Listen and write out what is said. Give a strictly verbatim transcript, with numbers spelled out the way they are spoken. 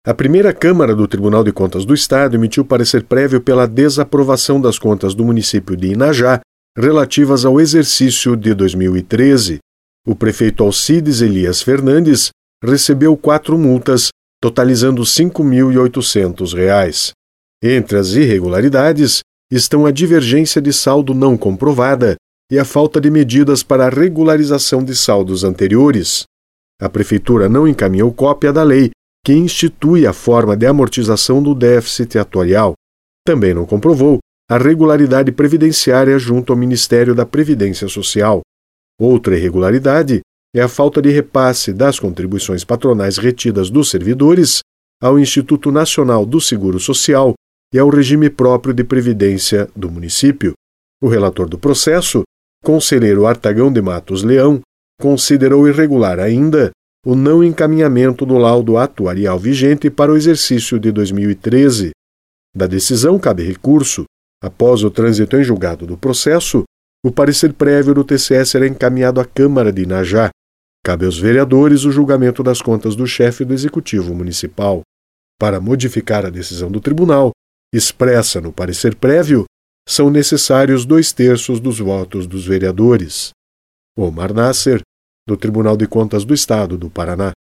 A primeira Câmara do Tribunal de Contas do Estado emitiu parecer prévio pela desaprovação das contas do município de Inajá relativas ao exercício de dois mil e treze. O prefeito Alcides Elias Fernandes recebeu quatro multas, totalizando cinco mil e oitocentos reais. Entre as irregularidades estão a divergência de saldo não comprovada e a falta de medidas para a regularização de saldos anteriores. A Prefeitura não encaminhou cópia da lei que institui a forma de amortização do déficit atuarial. Também não comprovou a regularidade previdenciária junto ao Ministério da Previdência Social. Outra irregularidade é a falta de repasse das contribuições patronais retidas dos servidores ao Instituto Nacional do Seguro Social e ao regime próprio de previdência do município. O relator do processo, conselheiro Artagão de Matos Leão, considerou irregular ainda o não encaminhamento do laudo atuarial vigente para o exercício de dois mil e treze. Da decisão cabe recurso. Após o trânsito em julgado do processo, o parecer prévio do T C E será encaminhado à Câmara de Inajá. Cabe aos vereadores o julgamento das contas do chefe do Executivo Municipal. Para modificar a decisão do tribunal, expressa no parecer prévio, são necessários dois terços dos votos dos vereadores. Omar Nasser, do Tribunal de Contas do Estado do Paraná.